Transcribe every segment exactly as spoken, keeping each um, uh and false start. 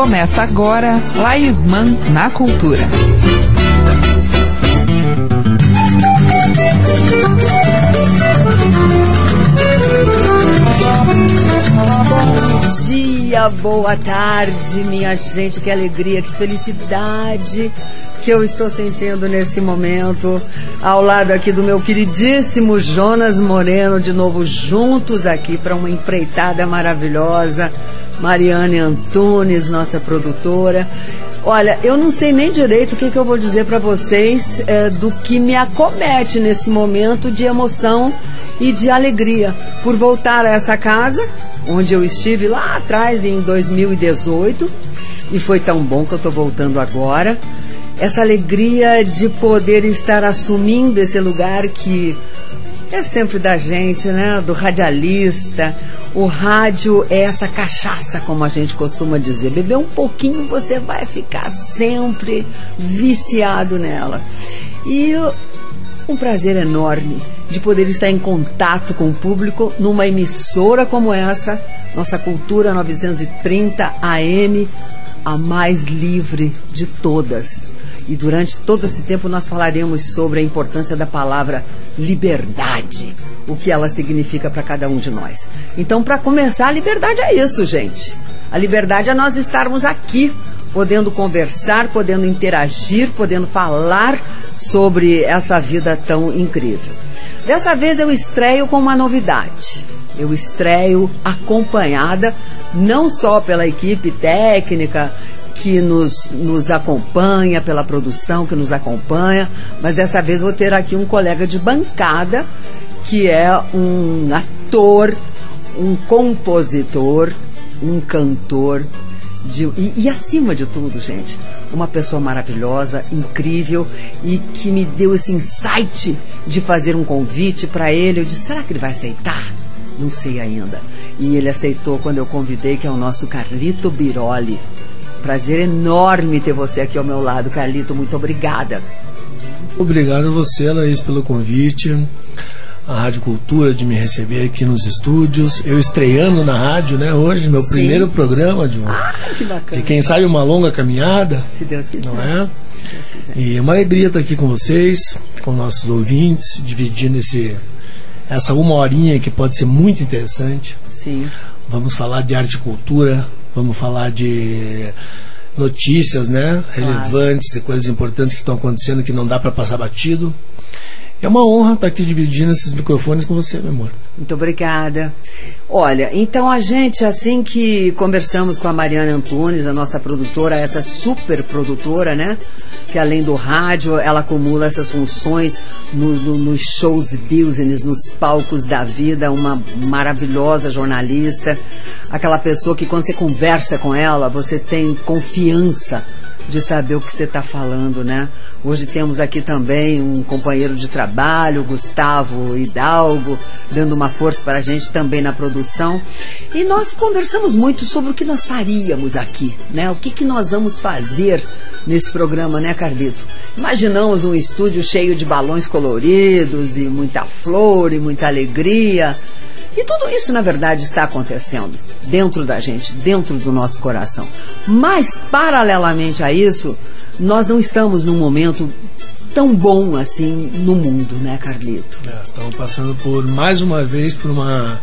Começa agora Laisman na Cultura. Bom dia, boa tarde, minha gente, que alegria, que felicidade que eu estou sentindo nesse momento, ao lado aqui do meu queridíssimo Jonas Moreno, de novo juntos aqui para uma empreitada maravilhosa. Mariane Antunes, nossa produtora. Olha, eu não sei nem direito o que, que eu vou dizer para vocês é, do que me acomete nesse momento de emoção e de alegria por voltar a essa casa, onde eu estive lá atrás em dois mil e dezoito, e foi tão bom que eu estou voltando agora. Essa alegria de poder estar assumindo esse lugar que é sempre da gente, né? Do radialista. O rádio é essa cachaça, como a gente costuma dizer. Beber um pouquinho, você vai ficar sempre viciado nela. E um prazer enorme de poder estar em contato com o público numa emissora como essa, nossa Cultura novecentos e trinta A M, a mais livre de todas. E durante todo esse tempo nós falaremos sobre a importância da palavra liberdade, o que ela significa para cada um de nós. Então, para começar, a liberdade é isso, gente. A liberdade é nós estarmos aqui, podendo conversar, podendo interagir, podendo falar sobre essa vida tão incrível. Dessa vez eu estreio com uma novidade. Eu estreio acompanhada não só pela equipe técnica que nos, nos acompanha, pela produção que nos acompanha, mas dessa vez vou ter aqui um colega de bancada, que é um ator, um compositor, um cantor, de, e, e acima de tudo, gente, uma pessoa maravilhosa, incrível, e que me deu esse insight de fazer um convite para ele. Eu disse, será que ele vai aceitar? Não sei ainda. E ele aceitou quando eu convidei, que é o nosso Carlito Biroli. Prazer enorme ter você aqui ao meu lado, Carlito. Muito obrigada. Obrigado a você, Laís, pelo convite. A Rádio Cultura de me receber aqui nos estúdios. Eu estreando na rádio, né, hoje, meu Sim. primeiro programa de, um, ah, que bacana. de quem sabe uma longa caminhada. Se Deus quiser. Não é? Se Deus quiser. E é uma alegria estar aqui com vocês, com nossos ouvintes, dividindo esse, essa uma horinha que pode ser muito interessante. Sim. Vamos falar de arte e cultura. Vamos falar de notícias, né, relevantes, claro, de coisas importantes que estão acontecendo que não dá para passar batido. É uma honra estar aqui dividindo esses microfones com você, meu amor. Muito obrigada. Olha, então a gente, assim que conversamos com a Mariane Antunes, a nossa produtora, essa super produtora, né? Que além do rádio, ela acumula essas funções no, no, nos shows business, nos palcos da vida, uma maravilhosa jornalista, aquela pessoa que quando você conversa com ela, você tem confiança de saber o que você está falando, né? Hoje temos aqui também um companheiro de trabalho, Gustavo Hidalgo, dando uma força para a gente também na produção. E nós conversamos muito sobre o que nós faríamos aqui, né? O que, que nós vamos fazer nesse programa, né, Carlito? Imaginamos um estúdio cheio de balões coloridos e muita flor e muita alegria. E tudo isso, na verdade, está acontecendo dentro da gente, dentro do nosso coração. Mas, paralelamente a isso, nós não estamos num momento tão bom assim no mundo, né, Carlito? É, estamos passando por, mais uma vez, por uma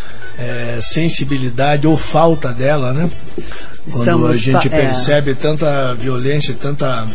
é, sensibilidade ou falta dela, né? Quando estamos, a gente é... percebe tanta violência, tanta,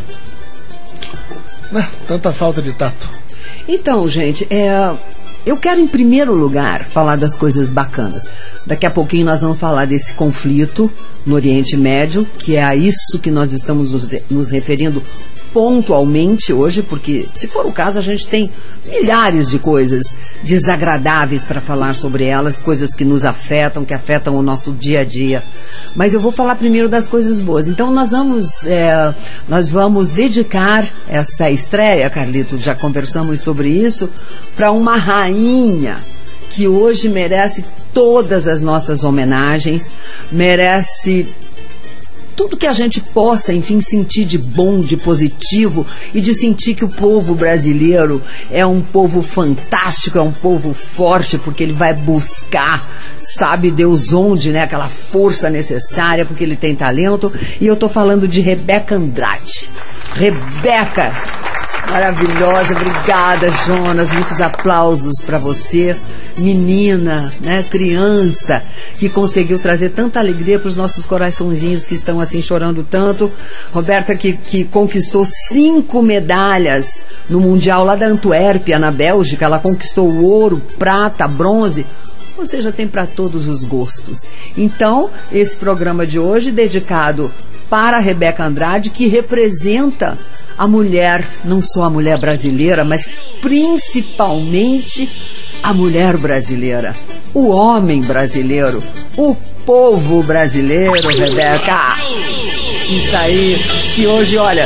né, tanta falta de tato. Então, gente, é... eu quero, em primeiro lugar, falar das coisas bacanas. Daqui a pouquinho nós vamos falar desse conflito no Oriente Médio, que é a isso que nós estamos nos, nos referindo pontualmente hoje, porque, se for o caso, a gente tem milhares de coisas desagradáveis para falar sobre elas, coisas que nos afetam, que afetam o nosso dia a dia. Mas eu vou falar primeiro das coisas boas. Então nós vamos, é, nós vamos dedicar essa estreia, Carlito, já conversamos sobre isso, para uma rainha que hoje merece todas as nossas homenagens, merece tudo que a gente possa, enfim, sentir de bom, de positivo e de sentir que o povo brasileiro é um povo fantástico, é um povo forte, porque ele vai buscar, sabe Deus onde, né? Aquela força necessária, porque ele tem talento. E eu tô falando de Rebeca Andrade. Rebeca, maravilhosa, obrigada, Jonas, muitos aplausos para você, menina, né, criança, que conseguiu trazer tanta alegria para os nossos coraçõezinhos que estão assim chorando tanto. Roberta, que, que conquistou cinco medalhas no Mundial lá da Antuérpia, na Bélgica. Ela conquistou ouro, prata, bronze. Ou seja, tem para todos os gostos. Então, esse programa de hoje dedicado para a Rebeca Andrade, que representa a mulher, não só a mulher brasileira, mas principalmente a mulher brasileira, o homem brasileiro, o povo brasileiro, Rebeca. Isso aí, que hoje, olha,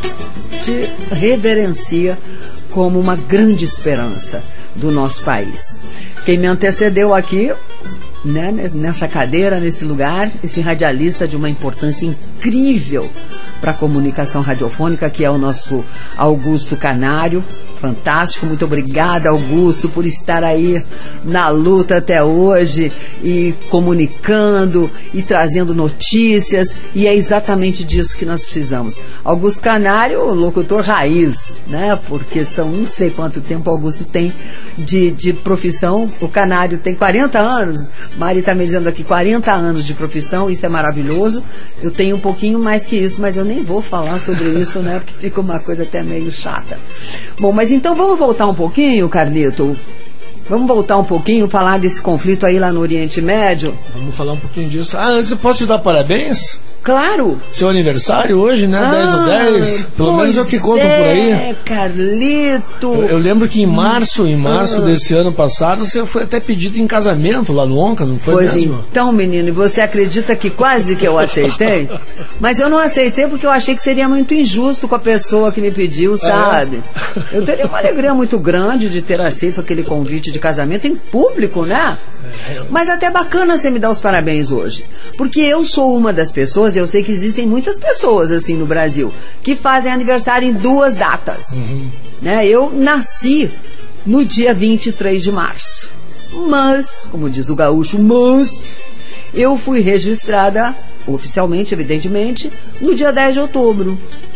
te reverencia como uma grande esperança do nosso país. Quem me antecedeu aqui, né, nessa cadeira, nesse lugar, esse radialista de uma importância incrível para a comunicação radiofônica, que é o nosso Augusto Canário. Fantástico, muito obrigada, Augusto, por estar aí na luta até hoje e comunicando e trazendo notícias, e é exatamente disso que nós precisamos. Augusto Canário, locutor raiz, né? Porque são não sei quanto tempo Augusto tem de, de profissão. O Canário tem quarenta anos, Mari está me dizendo aqui, quarenta anos de profissão, isso é maravilhoso. Eu tenho um pouquinho mais que isso, mas eu nem vou falar sobre isso, né? Porque fica uma coisa até meio chata. Bom, mas então vamos voltar um pouquinho, Carlito? Vamos voltar um pouquinho, falar desse conflito aí lá no Oriente Médio? Vamos falar um pouquinho disso. Ah, antes eu posso te dar parabéns? Claro! Seu aniversário hoje, né? Ah, dez do dez. Pelo menos é o que contam é, por aí. É, Carlito! Eu, eu lembro que em março, em março ah. desse ano passado, você foi até pedido em casamento lá no Onca, não foi pois mesmo? Então, menino, e você acredita que quase que eu aceitei? Mas eu não aceitei porque eu achei que seria muito injusto com a pessoa que me pediu, sabe? É. Eu teria uma alegria muito grande de ter aceito aquele convite de casamento em público, né? É. Mas até bacana você me dar os parabéns hoje. Porque eu sou uma das pessoas, eu sei que existem muitas pessoas assim no Brasil que fazem aniversário em duas datas. Uhum. Né? Eu nasci no dia vinte e três de março. Mas, como diz o gaúcho, mas eu fui registrada oficialmente, evidentemente, no dia dez de outubro.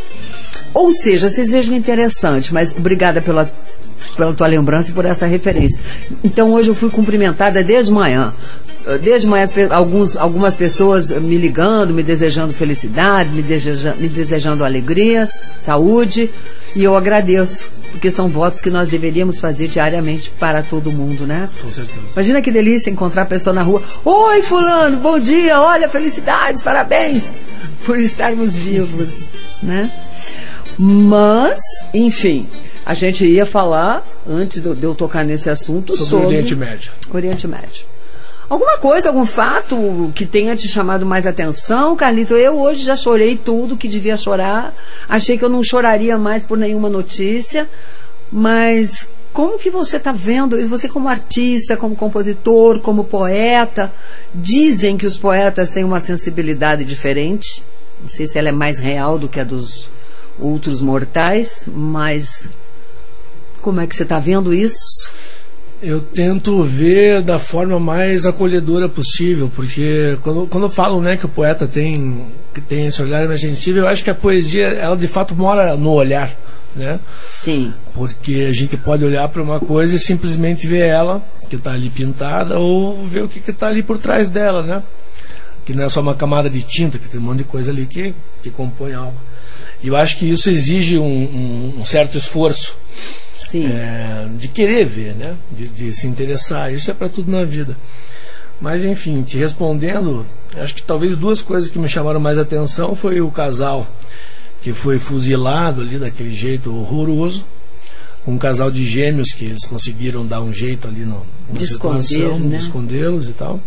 Ou seja, vocês vejam interessante, mas obrigada pela, pela tua lembrança e por essa referência. Então hoje eu fui cumprimentada desde manhã. Desde manhã, alguns, algumas pessoas me ligando, me desejando felicidades, me, deseja, me desejando alegrias, saúde, e eu agradeço, porque são votos que nós deveríamos fazer diariamente para todo mundo, né? Com certeza. Imagina que delícia encontrar a pessoa na rua. Oi, fulano, bom dia, olha, felicidades, parabéns por estarmos vivos, né? Mas, enfim, a gente ia falar, antes de eu tocar nesse assunto, sobre, sobre o Oriente Médio. Oriente Médio. Alguma coisa, algum fato que tenha te chamado mais atenção, Carlito? Eu hoje já chorei tudo que devia chorar. Achei que eu não choraria mais por nenhuma notícia. Mas como que você está vendo isso? Você como artista, como compositor, como poeta. Dizem que os poetas têm uma sensibilidade diferente. Não sei se ela é mais real do que a dos outros mortais. Mas como é que você está vendo isso? Eu tento ver da forma mais acolhedora possível, porque quando, quando falam, né, que o poeta tem, que tem esse olhar mais sensível, eu acho que a poesia, ela de fato mora no olhar, né? Sim. Porque a gente pode olhar para uma coisa e simplesmente ver ela, que está ali pintada, ou ver o que está ali por trás dela, né? Que não é só uma camada de tinta, que tem um monte de coisa ali que, que compõe a alma. E eu acho que isso exige um, um, um certo esforço. É, de querer ver, né? de, de se interessar. Isso é para tudo na vida. Mas enfim, te respondendo, acho que talvez duas coisas que me chamaram mais atenção foi o casal que foi fuzilado ali daquele jeito horroroso, um casal de gêmeos que eles conseguiram dar um jeito ali no, na de situação, esconder, né? de escondê-los e tal.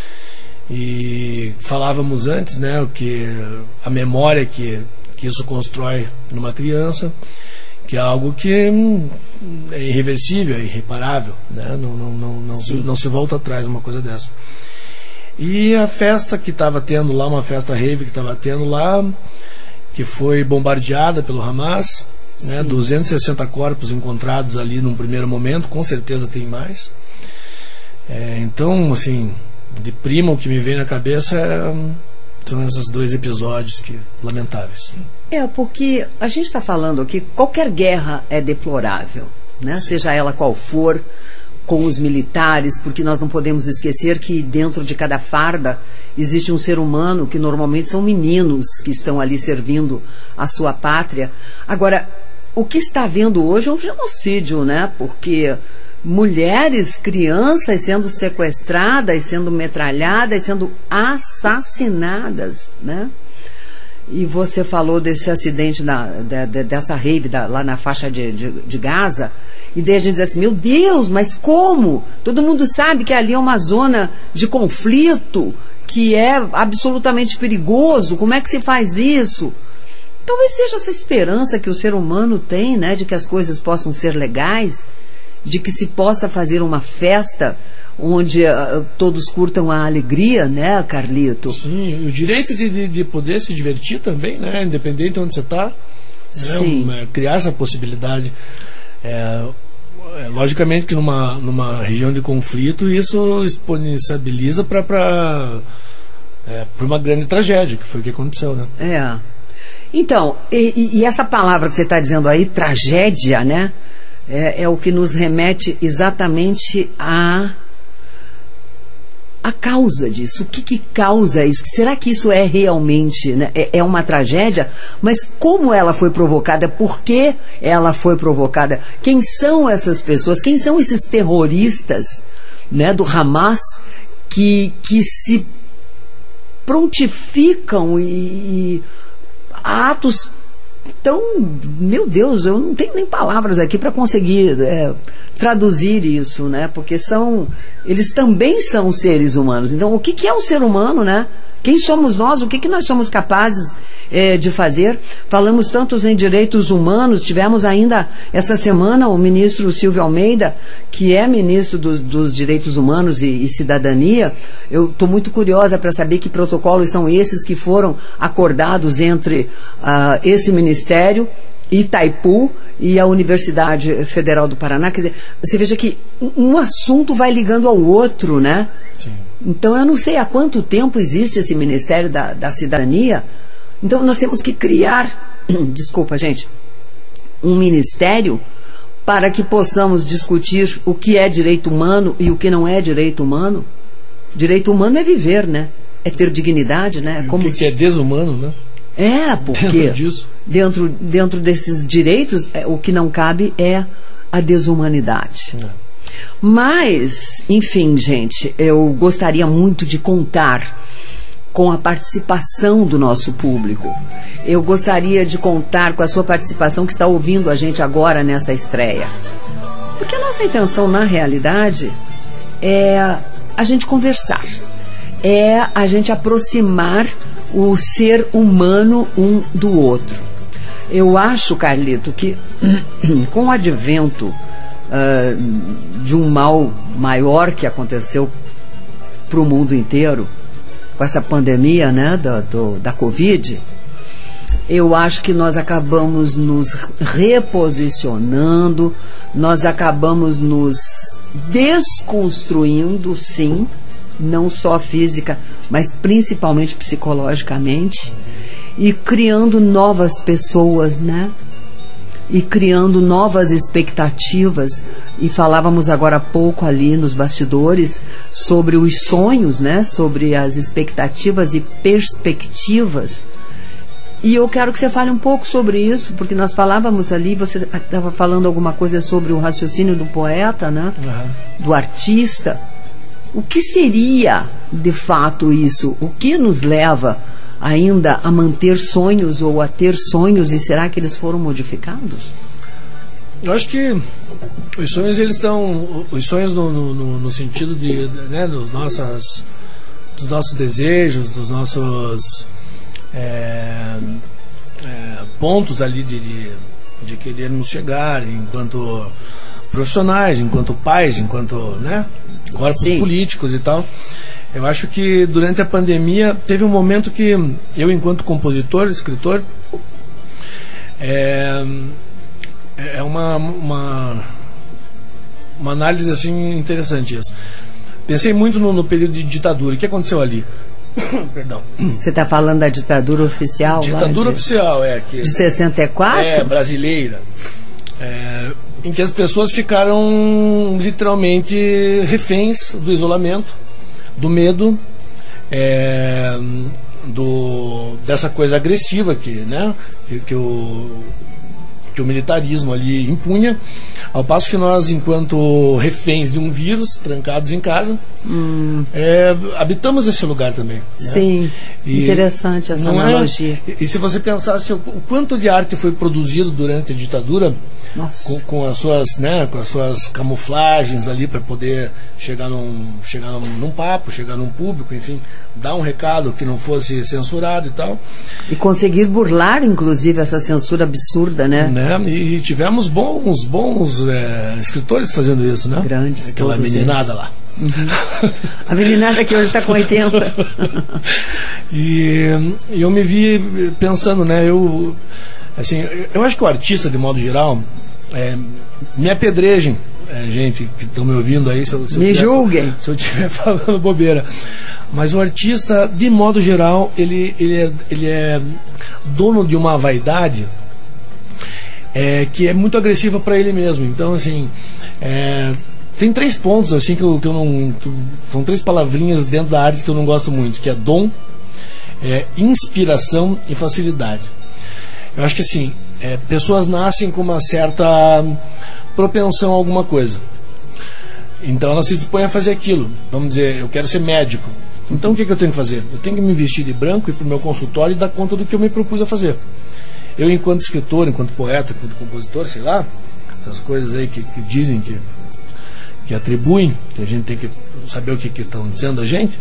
E falávamos antes, né, o que a memória que, que isso constrói numa criança, que é algo que hum, é irreversível, é irreparável, né? não, não, não, não, se, não se volta atrás uma coisa dessa. E a festa que estava tendo lá, uma festa rave que estava tendo lá, que foi bombardeada pelo Hamas, né, duzentos e sessenta corpos encontrados ali num primeiro momento, com certeza tem mais. É, então, assim, de prima o que me vem na cabeça é, são esses dois episódios que, lamentáveis. É, porque a gente está falando aqui, qualquer guerra é deplorável, né? Seja ela qual for, com os militares, porque nós não podemos esquecer que dentro de cada farda existe um ser humano, que normalmente são meninos que estão ali servindo a sua pátria. Agora, o que está havendo hoje é um genocídio, né? Porque mulheres, crianças sendo sequestradas, sendo metralhadas, sendo assassinadas, né? E você falou desse acidente, da, de, de, dessa rave da, lá na faixa de, de, de Gaza, e daí a gente diz assim, meu Deus, mas como? Todo mundo sabe que ali é uma zona de conflito, que é absolutamente perigoso, como é que se faz isso? Talvez seja essa esperança que o ser humano tem, né, de que as coisas possam ser legais, de que se possa fazer uma festa onde uh, todos curtam a alegria, né, Carlito? Sim, o direito de, de, de poder se divertir também, né, independente de onde você está, né, criar essa possibilidade. É, é, logicamente que numa, numa região de conflito isso exponencializa para para é, uma grande tragédia, que foi o que aconteceu, né? É. Então, e, e essa palavra que você está dizendo aí, tragédia, né? É, é o que nos remete exatamente a a causa disso. O que, que causa isso? Será que isso é realmente, né? é, é uma tragédia? Mas como ela foi provocada? Por que ela foi provocada? Quem são essas pessoas? Quem são esses terroristas, né, do Hamas que, que se prontificam e, e atos tão, meu Deus, eu não tenho nem palavras aqui para conseguir é, traduzir isso, né? Porque são, eles também são seres humanos. Então, o que, que é o ser humano, né? Quem somos nós? O que, que nós somos capazes é, de fazer? Falamos tantos em direitos humanos. Tivemos ainda essa semana o ministro Silvio Almeida, que é ministro do, dos Direitos Humanos e, e Cidadania. Eu estou muito curiosa para saber que protocolos são esses que foram acordados entre uh, esse ministério, Itaipu e a Universidade Federal do Paraná. Quer dizer, você veja que um assunto vai ligando ao outro, né? Sim. Então eu não sei há quanto tempo existe esse Ministério da, da Cidadania. Então nós temos que criar, desculpa gente, um ministério para que possamos discutir o que é direito humano e o que não é direito humano. Direito humano é viver, né? É ter dignidade, né? E Como o que, que é desumano, né? É, porque dentro disso, dentro, dentro desses direitos, é, o que não cabe é a desumanidade. É. Mas, enfim, gente, eu gostaria muito de contar com a participação do nosso público. Eu gostaria de contar com a sua participação que está ouvindo a gente agora nessa estreia. Porque a nossa intenção, na realidade, é a gente conversar. É a gente aproximar o ser humano um do outro. Eu acho, Carlito, que com o advento uh, de um mal maior que aconteceu para o mundo inteiro, com essa pandemia, né, da, do, da Covid, eu acho que nós acabamos nos reposicionando, nós acabamos nos desconstruindo, sim, não só física, mas principalmente psicologicamente, e criando novas pessoas, né? E criando novas expectativas. E falávamos agora há pouco ali nos bastidores sobre os sonhos, né? Sobre as expectativas e perspectivas. E eu quero que você fale um pouco sobre isso, porque nós falávamos ali, você estava falando alguma coisa sobre o raciocínio do poeta, né? Uhum. Do artista. O que seria, de fato, isso? O que nos leva ainda a manter sonhos ou a ter sonhos, e será que eles foram modificados? Eu acho que os sonhos, eles estão, os sonhos no, no, no sentido de, né, dos, nossas, dos nossos desejos, dos nossos é, é, pontos ali de, de, de querermos chegar enquanto profissionais, enquanto pais, enquanto, né, corpos Sim. políticos e tal. Eu acho que durante a pandemia teve um momento que eu, enquanto compositor, escritor, é, é uma, uma, uma análise assim interessante isso. Pensei muito no, no período de ditadura. O que aconteceu ali? Perdão. Você está falando da ditadura oficial? Ditadura lá de, oficial, é. Que, de sessenta e quatro? É, brasileira. É, em que as pessoas ficaram literalmente reféns do isolamento, do medo, é, do, dessa coisa agressiva que, né, que, que, o, que o militarismo ali impunha, ao passo que nós, enquanto reféns de um vírus, trancados em casa, hum. é, habitamos esse lugar também. Sim, né? E interessante essa analogia. É, e, e se você pensasse o, o quanto de arte foi produzido durante a ditadura, com, com as suas, né, com as suas camuflagens ali para poder chegar num, chegar num, num papo, chegar num público, enfim, dar um recado que não fosse censurado e tal. E conseguir burlar, inclusive, essa censura absurda, né? né? E tivemos bons, bons é, escritores fazendo isso, né? Grandes. Aquela meninada eles. lá. Uhum. A meninada que hoje está com oitenta. E eu me vi pensando, né? Eu, assim, eu acho que o artista, de modo geral, é, me apedrejem, é, gente que estão me ouvindo aí, se eu, se me eu tiver, julguem se eu estiver falando bobeira, mas o artista, de modo geral, ele, ele, é, ele é dono de uma vaidade é, que é muito agressiva para ele mesmo. Então, assim, é, tem três pontos assim que eu, que eu não, que, são três palavrinhas dentro da arte que eu não gosto muito, que é dom, é, inspiração e facilidade. Eu acho que assim, é, pessoas nascem com uma certa propensão a alguma coisa. Então elas se dispõem a fazer aquilo. Vamos dizer, eu quero ser médico. Então o que, que eu tenho que fazer? Eu tenho que me vestir de branco, ir para o meu consultório e dar conta do que eu me propus a fazer. Eu, enquanto escritor, enquanto poeta, enquanto compositor, sei lá, essas coisas aí que, que dizem, que, que atribuem, que a gente tem que saber o que estão dizendo a gente.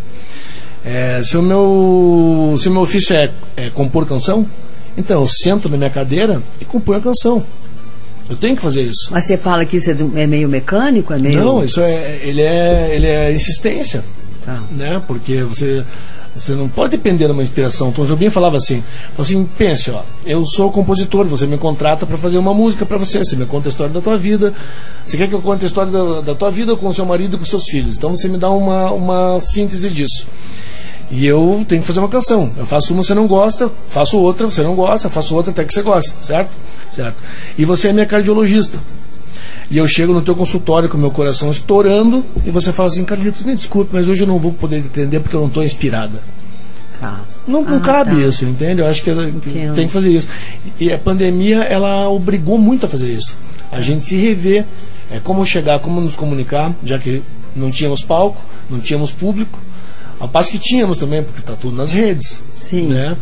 É, se, o meu, se o meu ofício é, é compor canção, então eu sento na minha cadeira e compõe a canção. Eu tenho que fazer isso. Mas você fala que isso é meio mecânico? É meio... Não, isso é, ele é, ele é insistência. Tá. Né? Porque você, você não pode depender de uma inspiração. Tom Jobim falava assim, assim, pense, ó, eu sou compositor, você me contrata para fazer uma música para você, você me conta a história da tua vida, você quer que eu conte a história da, da tua vida com o seu marido e com os seus filhos, então você me dá uma, uma síntese disso. E eu tenho que fazer uma canção. Eu faço uma, você não gosta, faço outra, você não gosta, faço outra até que você gosta, certo? Certo. E você é minha cardiologista. E eu chego no teu consultório com o meu coração estourando e você fala assim, Carlitos, me desculpe, mas hoje eu não vou poder atender porque eu não estou inspirada. Tá. Não, não ah, cabe tá. isso, entende? Eu acho que Entendo. tem que fazer isso. E a pandemia, ela obrigou muito a fazer isso. A gente se rever, é, como chegar, como nos comunicar, já que não tínhamos palco, não tínhamos público. Ao passo que tínhamos também, porque está tudo nas redes. Sim. Né?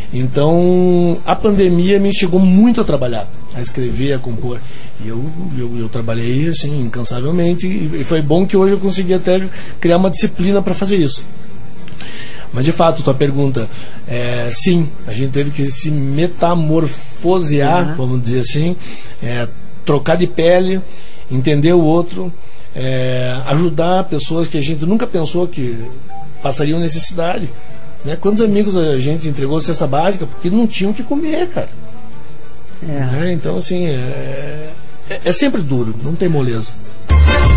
Então, a pandemia me instigou muito a trabalhar, a escrever, a compor. E eu, eu, eu trabalhei assim, incansavelmente, e foi bom que hoje eu consegui até criar uma disciplina para fazer isso. Mas, de fato, tua pergunta, é, sim, a gente teve que se metamorfosear, uhum. vamos dizer assim, é, trocar de pele, entender o outro, é, ajudar pessoas que a gente nunca pensou que passariam necessidade, né? Quantos amigos a gente entregou cesta básica porque não tinham o que comer, cara. É. Né? Então, assim, é, é, é sempre duro, não tem moleza.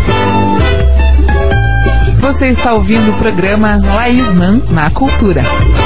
Você está ouvindo o programa Laís Man na Cultura.